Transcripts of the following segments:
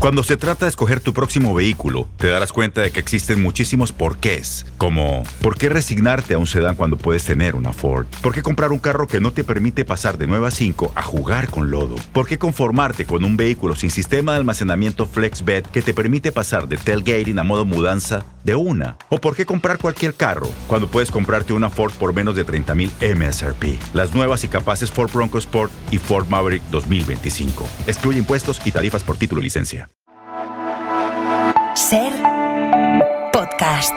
Cuando se trata de escoger tu próximo vehículo, te darás cuenta de que existen muchísimos porqués, como ¿por qué resignarte a un sedán cuando puedes tener una Ford? ¿Por qué comprar un carro que no te permite pasar de 9 a 5 a jugar con lodo? ¿Por qué conformarte con un vehículo sin sistema de almacenamiento FlexBed que te permite pasar de tailgating a modo mudanza de una? ¿O por qué comprar cualquier carro cuando puedes comprarte una Ford por menos de $30,000 MSRP? Las nuevas y capaces Ford Bronco Sport y Ford Maverick 2025. Excluye impuestos y tarifas por título y licencia. Ser podcast.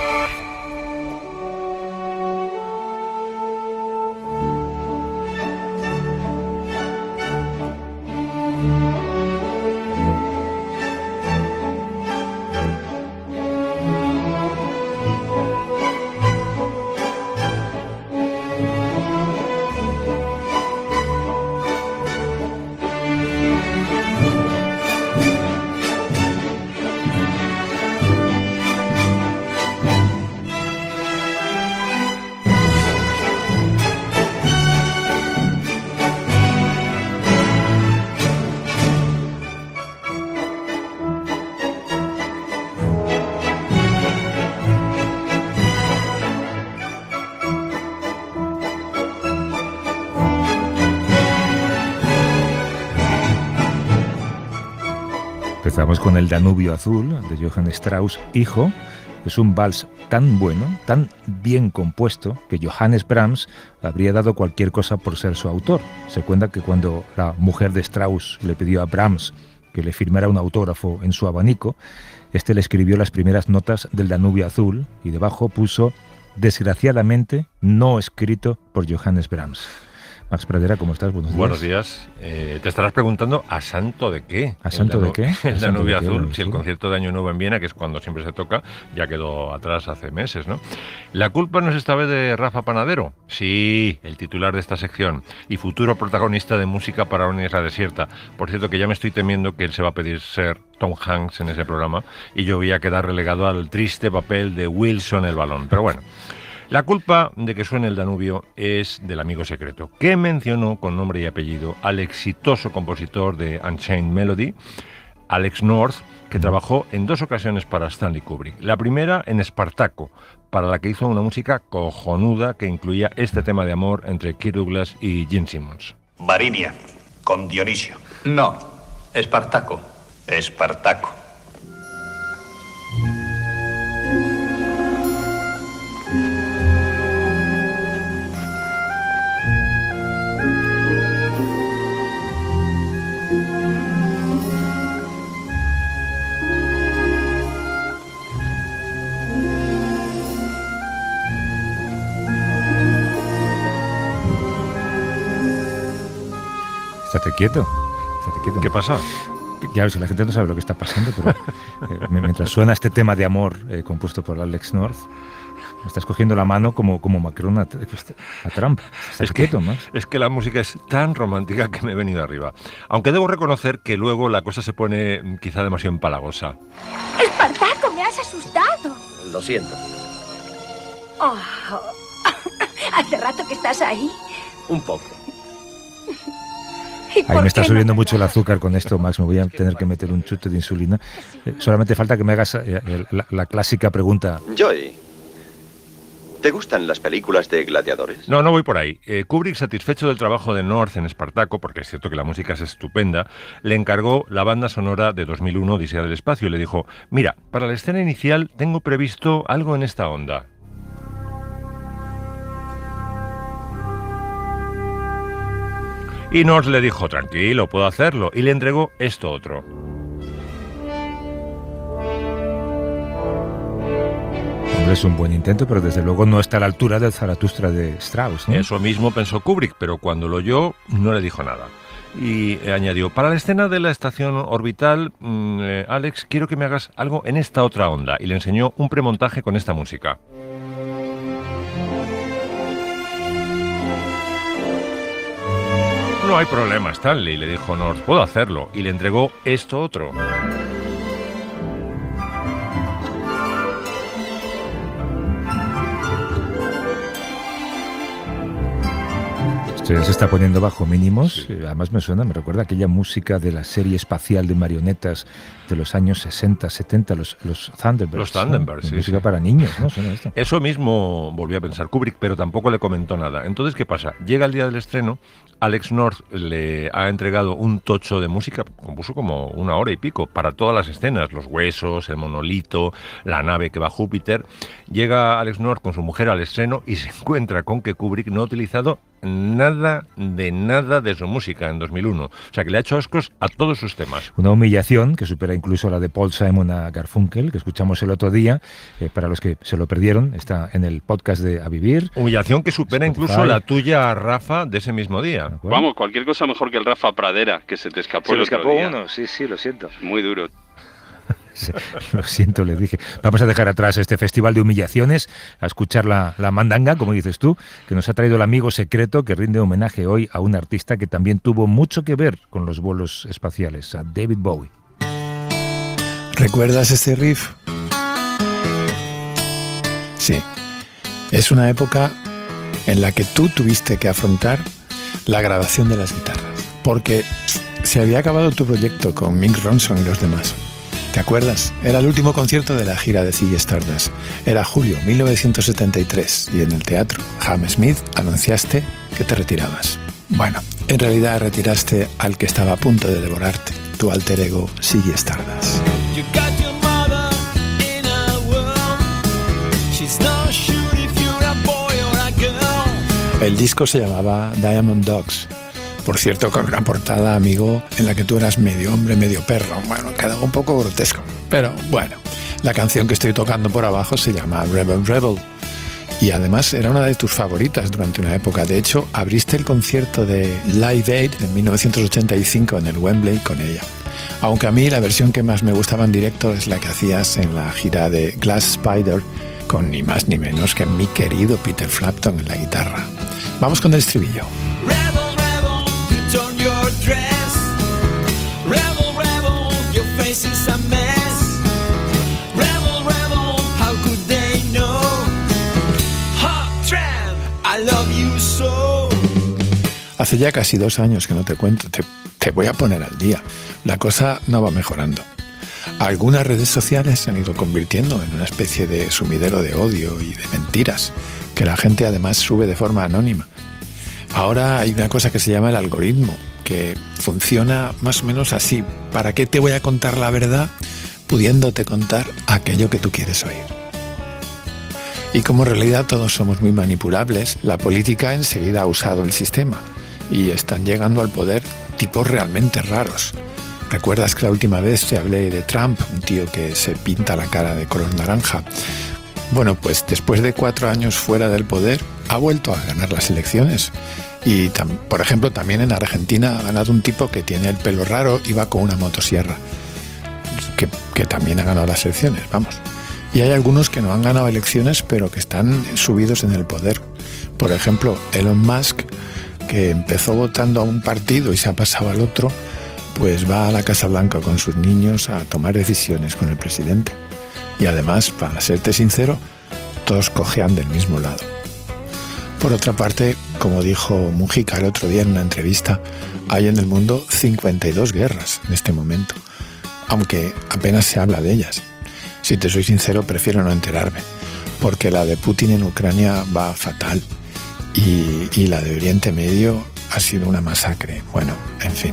Empezamos con el Danubio Azul, de Johann Strauss, hijo. Es un vals tan bueno, tan bien compuesto, que Johannes Brahms habría dado cualquier cosa por ser su autor. Se cuenta que cuando la mujer de Strauss le pidió a Brahms que le firmara un autógrafo en su abanico, este le escribió las primeras notas del Danubio Azul y debajo puso «Desgraciadamente no escrito por Johannes Brahms». Max Pradera, ¿cómo estás? Buenos días. Te estarás preguntando, ¿a santo de qué? ¿A santo de qué? El Danubio Azul, si el concierto de Año Nuevo en Viena, que es cuando siempre se toca, ya quedó atrás hace meses, ¿no? ¿La culpa no es esta vez de Rafa Panadero? Sí, el titular de esta sección y futuro protagonista de Música para una isla desierta. Por cierto, que ya me estoy temiendo que él se va a pedir ser Tom Hanks en ese programa y yo voy a quedar relegado al triste papel de Wilson el balón. Pero bueno. La culpa de que suene el Danubio es del amigo secreto, que mencionó con nombre y apellido al exitoso compositor de Unchained Melody, Alex North, que trabajó en 2 ocasiones para Stanley Kubrick. La primera en Espartaco, para la que hizo una música cojonuda que incluía este tema de amor entre Kirk Douglas y Gene Simmons. Varinia, con Dionisio. No, Espartaco. Espartaco. Estate quieto. ¿Qué pasa? Ya, si la gente no sabe lo que está pasando, pero mientras suena este tema de amor compuesto por Alex North, me estás cogiendo la mano como Macron a Trump. Estás quieto, ¿no? Es que la música es tan romántica que me he venido arriba. Aunque debo reconocer que luego la cosa se pone quizá demasiado empalagosa. ¡Espartaco, me has asustado! Lo siento. Oh, ¿hace rato que estás ahí? Un poco. Ahí me está subiendo mucho el azúcar con esto, Max. Me voy a tener que meter un chute de insulina. Solamente falta que me hagas la clásica pregunta. Joey, ¿te gustan las películas de gladiadores? No voy por ahí. Kubrick, satisfecho del trabajo de North en Espartaco, porque es cierto que la música es estupenda, le encargó la banda sonora de 2001, Odisea del Espacio, y le dijo, mira, para la escena inicial tengo previsto algo en esta onda. Y North le dijo, tranquilo, puedo hacerlo, y le entregó esto otro. Hombre, es un buen intento, pero desde luego no está a la altura del Zaratustra de Strauss, ¿no? Eso mismo pensó Kubrick, pero cuando lo oyó no le dijo nada. Y añadió, para la escena de la estación orbital, Alex, quiero que me hagas algo en esta otra onda. Y le enseñó un premontaje con esta música. No hay problema, Stanley, le dijo North, puedo hacerlo. Y le entregó esto otro. Se está poniendo bajo mínimos. Además me recuerda aquella música de la serie espacial de marionetas de los años 60, 70, los Thunderbirds. Los Thunderbirds, sí. Música para niños, ¿no? Suena esto. Eso mismo volvió a pensar Kubrick, pero tampoco le comentó nada. Entonces, ¿qué pasa? Llega el día del estreno, Alex North le ha entregado un tocho de música, compuso como 1 hora y pico, para todas las escenas, los huesos, el monolito, la nave que va a Júpiter. Llega Alex North con su mujer al estreno y se encuentra con que Kubrick no ha utilizado nada de su música en 2001. O sea, que le ha hecho ascos a todos sus temas. Una humillación que supera incluso la de Paul Simon a Garfunkel, que escuchamos el otro día. Para los que se lo perdieron, está en el podcast de A Vivir. Humillación que supera Spotify. Incluso la tuya, Rafa, de ese mismo día. Vamos, cualquier cosa mejor que el Rafa Pradera, que se te escapó. Se me escapó uno, sí, lo siento. Muy duro. Lo siento, le dije. Vamos a dejar atrás este festival de humillaciones, a escuchar la mandanga, como dices tú, que nos ha traído el amigo secreto que rinde homenaje hoy a un artista que también tuvo mucho que ver con los vuelos espaciales, a David Bowie. ¿Recuerdas este riff? Sí. Es una época en la que tú tuviste que afrontar la grabación de las guitarras, porque se había acabado tu proyecto con Mick Ronson y los demás. ¿Te acuerdas? Era el último concierto de la gira de Ziggy Stardust. Era julio 1973 y en el teatro Hammersmith anunciaste que te retirabas. Bueno, en realidad retiraste al que estaba a punto de devorarte, tu alter ego Ziggy Stardust. El disco se llamaba Diamond Dogs. Por cierto, con una portada, amigo, en la que tú eras medio hombre, medio perro. Bueno, quedaba un poco grotesco. Pero bueno, la canción que estoy tocando por abajo se llama Rebel Rebel. Y además era una de tus favoritas durante una época. De hecho, abriste el concierto de Live Aid en 1985 en el Wembley con ella. Aunque a mí la versión que más me gustaba en directo es la que hacías en la gira de Glass Spider, con ni más ni menos que mi querido Peter Frampton en la guitarra. Vamos con el estribillo. Hace ya casi 2 años que no te cuento, te voy a poner al día. La cosa no va mejorando. Algunas redes sociales se han ido convirtiendo en una especie de sumidero de odio y de mentiras, que la gente además sube de forma anónima. Ahora hay una cosa que se llama el algoritmo, que funciona más o menos así. ¿Para qué te voy a contar la verdad pudiéndote contar aquello que tú quieres oír? Y como en realidad todos somos muy manipulables, la política enseguida ha usado el sistema y están llegando al poder tipos realmente raros. ¿Recuerdas que la última vez te hablé de Trump, un tío que se pinta la cara de color naranja? Bueno, pues después de 4 años fuera del poder, ha vuelto a ganar las elecciones. Y, por ejemplo, también en Argentina ha ganado un tipo que tiene el pelo raro y va con una motosierra, que también ha ganado las elecciones, vamos. Y hay algunos que no han ganado elecciones, pero que están subidos en el poder. Por ejemplo, Elon Musk, que empezó votando a un partido y se ha pasado al otro, pues va a la Casa Blanca con sus niños a tomar decisiones con el presidente. Y además, para serte sincero, todos cojean del mismo lado. Por otra parte, como dijo Mujica el otro día en una entrevista, hay en el mundo 52 guerras en este momento, aunque apenas se habla de ellas. Si te soy sincero, prefiero no enterarme, porque la de Putin en Ucrania va fatal y la de Oriente Medio ha sido una masacre. Bueno, en fin.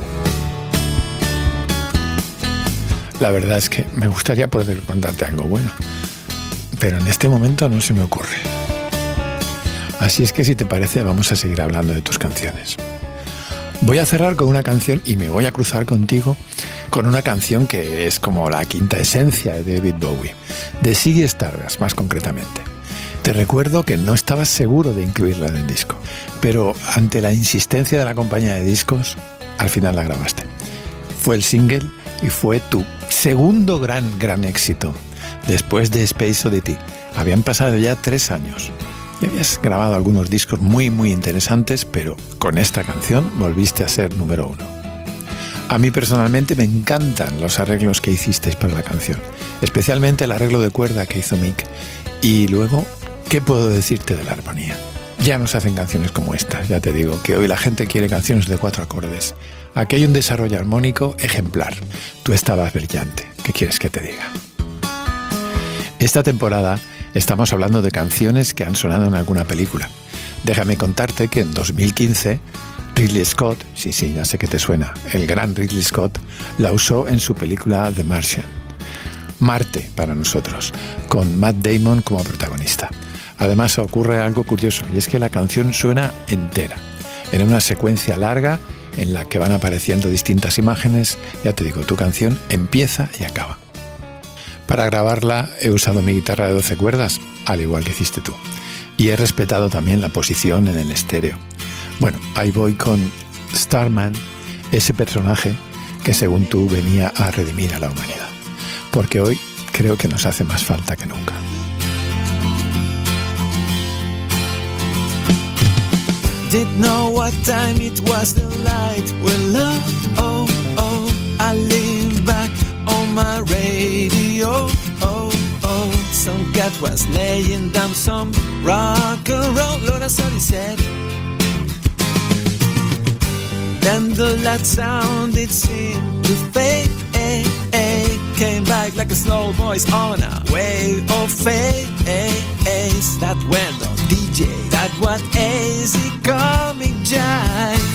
La verdad es que me gustaría poder contarte algo bueno, pero en este momento no se me ocurre. Así es que si te parece vamos a seguir hablando de tus canciones. Voy a cerrar con una canción y me voy a cruzar contigo con una canción que es como la quinta esencia de David Bowie, de Ziggy Stardust más concretamente. Te recuerdo que no estabas seguro de incluirla en el disco, pero ante la insistencia de la compañía de discos, al final la grabaste. Fue el single y fue tu segundo gran éxito, después de Space Oddity. Habían pasado ya 3 años. Y habías grabado algunos discos muy interesantes, pero con esta canción volviste a ser número 1. A mí personalmente me encantan los arreglos que hicisteis para la canción, especialmente el arreglo de cuerda que hizo Mick. Y luego, ¿qué puedo decirte de la armonía? Ya no se hacen canciones como estas, ya te digo, que hoy la gente quiere canciones de 4 acordes. Aquí hay un desarrollo armónico ejemplar. Tú estabas brillante, ¿qué quieres que te diga? Esta temporada estamos hablando de canciones que han sonado en alguna película. Déjame contarte que en 2015 Ridley Scott, sí, ya sé que te suena, el gran Ridley Scott, la usó en su película The Martian. Marte para nosotros, con Matt Damon como protagonista. Además ocurre algo curioso, y es que la canción suena entera, en una secuencia larga en la que van apareciendo distintas imágenes. Ya te digo, tu canción empieza y acaba. Para grabarla he usado mi guitarra de 12 cuerdas, al igual que hiciste tú, y he respetado también la posición en el estéreo. Bueno, ahí voy con Starman, ese personaje que según tú venía a redimir a la humanidad, porque hoy creo que nos hace más falta que nunca. Didn't know what time it was, the light will love, oh, oh, I lean back on my radio, oh, oh, some cat was laying down some rock and roll, Lord, that's what he said. Then the light sounded seemed to fade, came back like a slow voice on a wave of fade, that went on DJ, that what easy comic jive.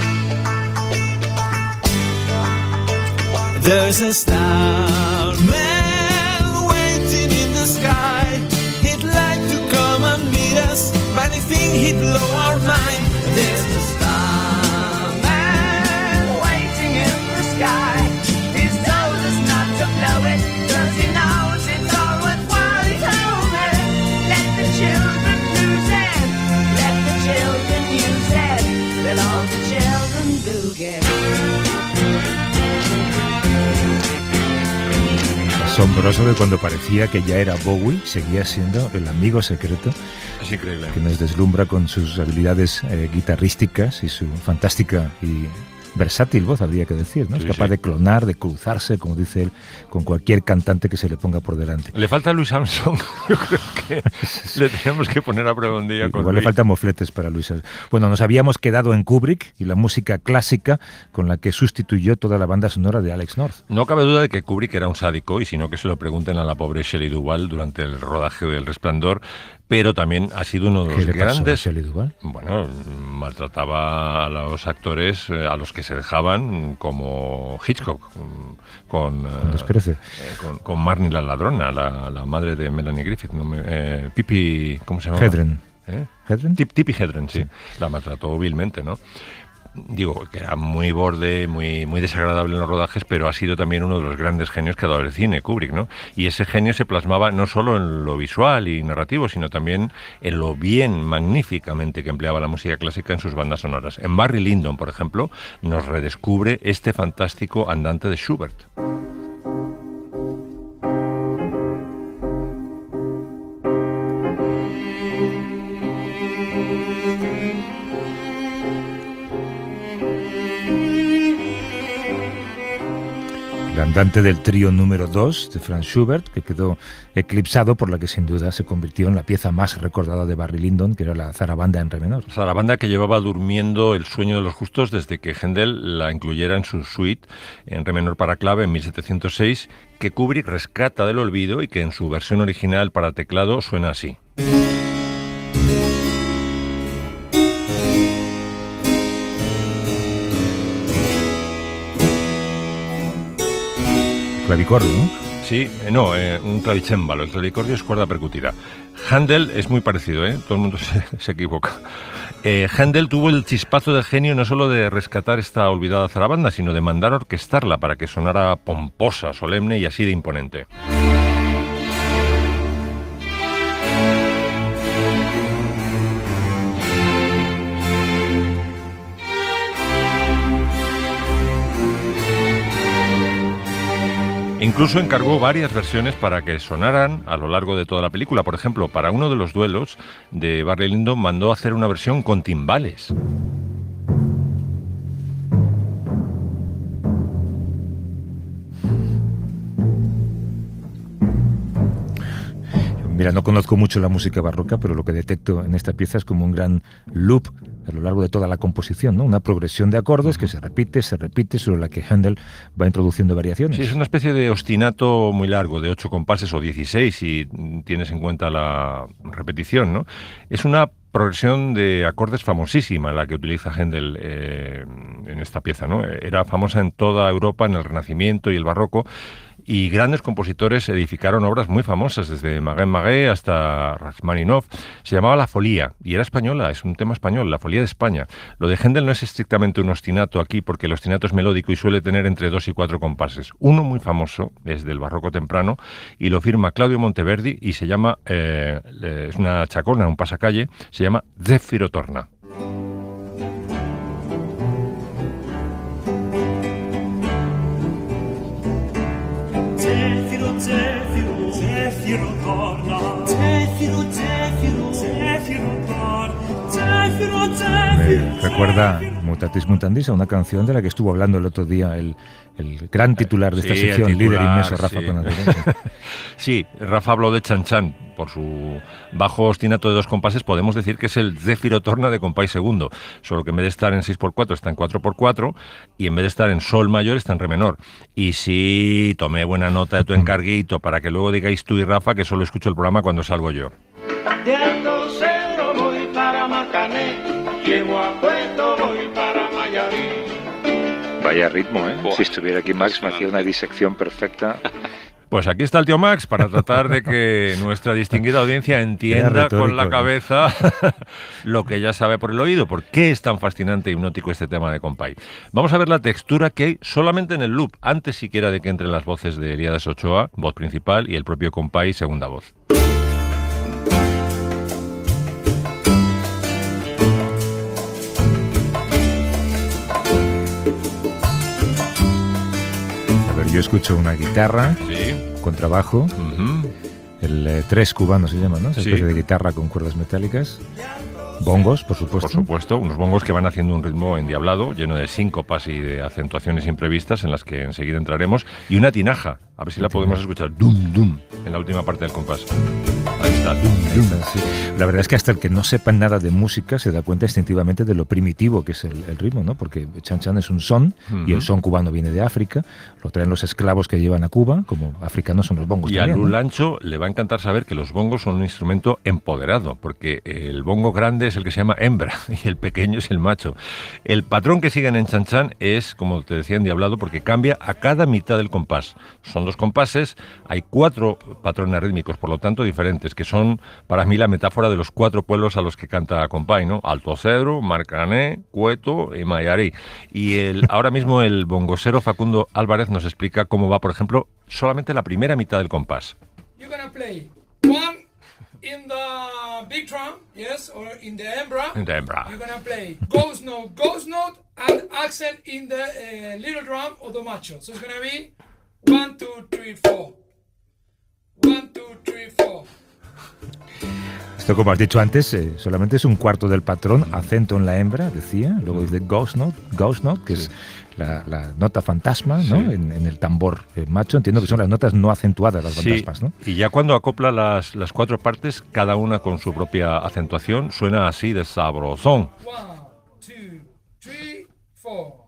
There's a starman waiting in the sky. He'd like to come and meet us, but I think he'd blow our mind. There's a starman waiting in the sky. He's told us not to blow it, 'cause he knows it's all worthwhile. He told me, let the children lose it, let the children use it, let all the children boogie. Asombroso que cuando parecía que ya era Bowie, seguía siendo el amigo secreto. Es increíble. Que nos deslumbra con sus habilidades guitarrísticas y su fantástica y versátil voz, habría que decir, ¿no? Sí, es capaz de clonar, de cruzarse, como dice él, con cualquier cantante que se le ponga por delante. Le falta Louis Armstrong. Yo creo que le tenemos que poner a prueba un día con igual le faltan mofletes para Louis Armstrong. Bueno, nos habíamos quedado en Kubrick y la música clásica con la que sustituyó toda la banda sonora de Alex North. No cabe duda de que Kubrick era un sádico, y si no que se lo pregunten a la pobre Shelley Duvall durante el rodaje del Resplandor, pero también ha sido uno de los grandes... ¿Qué le pasó a Shelley Duvall? Bueno, maltrataba a los actores, a los que se dejaban, como Hitchcock, con Marnie la ladrona, la madre de Melanie Griffith, Pippi, ¿cómo se llama? Hedren. Tippi Hedren, sí. La maltrató vilmente, ¿no? Digo, que era muy borde, muy desagradable en los rodajes, pero ha sido también uno de los grandes genios que ha dado el cine, Kubrick, ¿no? Y ese genio se plasmaba no solo en lo visual y narrativo, sino también en lo bien, magníficamente que empleaba la música clásica en sus bandas sonoras. En Barry Lyndon, por ejemplo, nos redescubre este fantástico andante de Schubert. Andante del trío número 2 de Franz Schubert, que quedó eclipsado por la que sin duda se convirtió en la pieza más recordada de Barry Lyndon, que era la zarabanda en re menor. Zarabanda que llevaba durmiendo el sueño de los justos desde que Händel la incluyera en su suite en re menor para clave en 1706, que Kubrick rescata del olvido y que en su versión original para teclado suena así. Clavicordio, ¿no? Sí, un clavicémbalo. El clavicordio es cuerda percutida. Händel es muy parecido, todo el mundo se equivoca. Händel tuvo el chispazo de genio no solo de rescatar esta olvidada zarabanda, sino de mandar a orquestarla para que sonara pomposa, solemne y así de imponente. Incluso encargó varias versiones para que sonaran a lo largo de toda la película. Por ejemplo, para uno de los duelos de Barry Lyndon mandó hacer una versión con timbales. Mira, no conozco mucho la música barroca, pero lo que detecto en esta pieza es como un gran loop a lo largo de toda la composición, ¿no? Una progresión de acordes que se repite, sobre la que Händel va introduciendo variaciones. Sí, es una especie de ostinato muy largo, de 8 compases o 16, si tienes en cuenta la repetición, ¿no? Es una progresión de acordes famosísima la que utiliza Händel en esta pieza, ¿no? Era famosa en toda Europa en el Renacimiento y el Barroco, y grandes compositores edificaron obras muy famosas, desde Maguet hasta Rachmaninoff. Se llamaba La Folía, y era española, es un tema español, La Folía de España. Lo de Händel no es estrictamente un ostinato aquí, porque el ostinato es melódico y suele tener entre 2 y 4 compases. Uno muy famoso, es del barroco temprano, y lo firma Claudio Monteverdi, y se llama, es una chacona, un pasacalle, se llama Zeffiro Torna. Zeffiro, Zeffiro torna. Zeffiro, Zeffiro, Zeffiro torna. Zeffiro, Zeffiro. Me recuerda Mutatis Mutandis a una canción de la que estuvo hablando el otro día el gran titular de esta sección, líder inmenso, Rafa Panadero. Sí, Rafa habló de Chan Chan. Por su bajo ostinato de 2 compases podemos decir que es el Zeffiro Torna de compás segundo, solo que en vez de estar en 6x4 está en 4x4 y en vez de estar en sol mayor está en re menor. Y sí, tomé buena nota de tu encarguito para que luego digáis tú y Rafa que solo escucho el programa cuando salgo yo. De Aldosero voy para Macané, llego a Puerto, voy para Mayarí. Vaya ritmo, ¿eh? Si estuviera aquí Max me hacía una disección perfecta. Pues aquí está el tío Max para tratar de que nuestra distinguida audiencia entienda con la cabeza lo que ya sabe por el oído. ¿Por qué es tan fascinante e hipnótico este tema de compay? Vamos a ver la textura que hay solamente en el loop, antes siquiera de que entren las voces de Elías Ochoa, voz principal, y el propio compay, segunda voz. Yo escucho una guitarra, contrabajo, el 3 cubano se llama, ¿no? Esa especie de guitarra con cuerdas metálicas. Bongos, por supuesto. Por supuesto, unos bongos que van haciendo un ritmo endiablado, lleno de síncopas y de acentuaciones imprevistas en las que enseguida entraremos. Y una tinaja, a ver si la podemos escuchar. Dum, dum, en la última parte del compás. Ahí está, dum, dum. Sí. La verdad es que hasta el que no sepa nada de música se da cuenta instintivamente de lo primitivo que es el ritmo, ¿no? Porque Chan Chan es un son, y el son cubano viene de África, lo traen los esclavos que llevan a Cuba, como africanos son los bongos. Y también, a Lul ¿no? Ancho le va a encantar saber que los bongos son un instrumento empoderado, porque el bongo grande es el que se llama hembra y el pequeño es el macho. El patrón que siguen en Chan Chan es, como te decía, endiablado, porque cambia a cada mitad del compás. Son 2 compases, hay 4 patrones rítmicos, por lo tanto diferentes, que son para mí la metáfora de los 4 pueblos a los que canta compay, ¿no? Alto Cedro, Marcané, Cueto y Mayarí. Y ahora mismo el bongosero Facundo Álvarez nos explica cómo va, por ejemplo, solamente la primera mitad del compás. You're gonna play 1 in the big drum, yes, or in the embra. In the embra. You're gonna play ghost note, and accent in the little drum of the macho. So it's gonna be 1, 2, 3, 4. 1, 2, 3, 4. Esto, como has dicho antes, solamente es un cuarto del patrón, acento en la hembra, decía, luego dice ghost note, que es la nota fantasma, ¿no? En el tambor macho. Entiendo que son las notas no acentuadas, las fantasmas, ¿no? Y ya cuando acopla las 4 partes, cada una con su propia acentuación, suena así de sabrosón. 1, 2, 3, 4.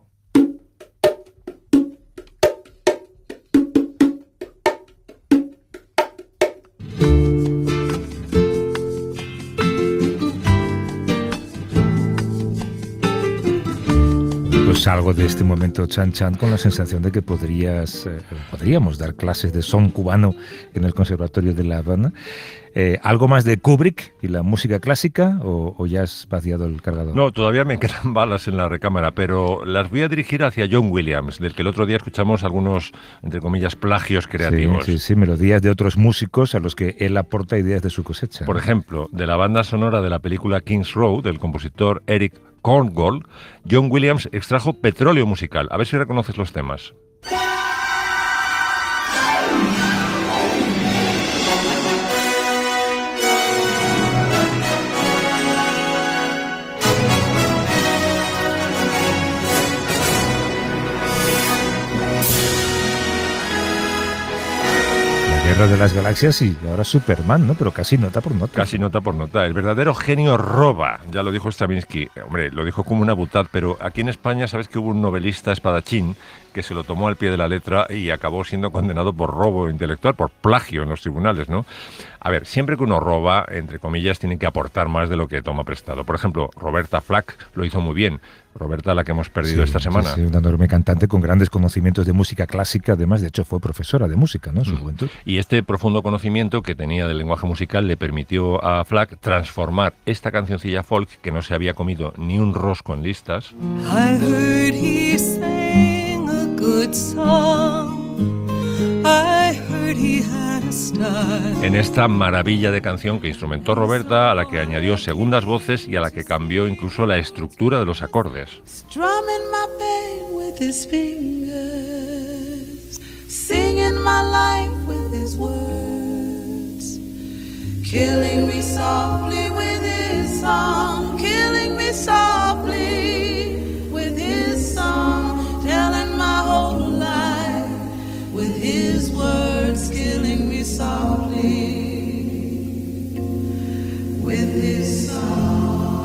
Salgo de este momento Chan Chan con la sensación de que podríamos dar clases de son cubano en el Conservatorio de La Habana. ¿Algo más de Kubrick y la música clásica o ya has vaciado el cargador? No, todavía me quedan balas en la recámara, pero las voy a dirigir hacia John Williams, del que el otro día escuchamos algunos, entre comillas, plagios creativos. Sí, melodías de otros músicos a los que él aporta ideas de su cosecha. Por ejemplo, de la banda sonora de la película King's Road, del compositor Eric Korngold, John Williams extrajo Petróleo musical. A ver si reconoces los temas. Guerra de las Galaxias y ahora Superman, ¿no? Pero casi nota por nota. Casi nota por nota. El verdadero genio roba, ya lo dijo Stravinsky. Hombre, lo dijo como una butad, pero aquí en España sabes que hubo un novelista espadachín que se lo tomó al pie de la letra y acabó siendo condenado por robo intelectual, por plagio en los tribunales, ¿no? A ver, siempre que uno roba, entre comillas, tiene que aportar más de lo que toma prestado. Por ejemplo, Roberta Flack lo hizo muy bien. Roberta, la que hemos perdido esta semana. Sí, una enorme cantante con grandes conocimientos de música clásica. Además, de hecho, fue profesora de música, ¿no? En su juventud. Y este profundo conocimiento que tenía del lenguaje musical le permitió a Flack transformar esta cancioncilla folk que no se había comido ni un rosco en listas. I heard he sang a good song. I heard he had a style. En esta maravilla de canción que instrumentó Roberta, a la que añadió segundas voces y a la que cambió incluso la estructura de los acordes. Strumming my pain with his fingers, singing my life with his words, killing me softly with his song, killing me softly with his song, telling my whole life with his words, killing me softly with his song.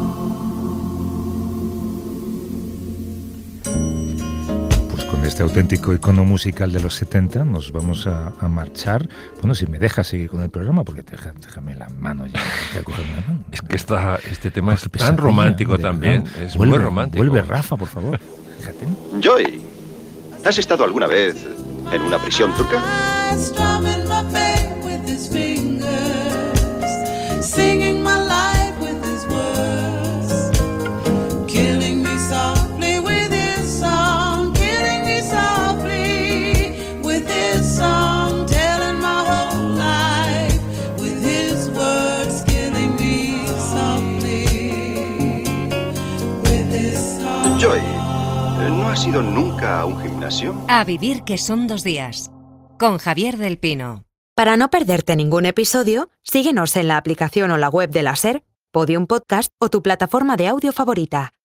Con este auténtico icono musical de los 70 nos vamos a marchar. Bueno, si me dejas seguir con el programa, porque déjame la mano ya. Es que este tema es tan romántico también. Es muy romántico. Vuelve Rafa, por favor. Fíjate. Joy, ¿has estado alguna vez en una prisión turca? Strumming my pain with his fingers, singing my life with his words, killing me softly with his song, killing me softly with his song, telling my whole life with his words, killing me softly with his song. Joy, ¿no has ido nunca a un gimnasio? A vivir que son 2 días. Con Javier del Pino. Para no perderte ningún episodio, síguenos en la aplicación o la web de la SER, Podium Podcast o tu plataforma de audio favorita.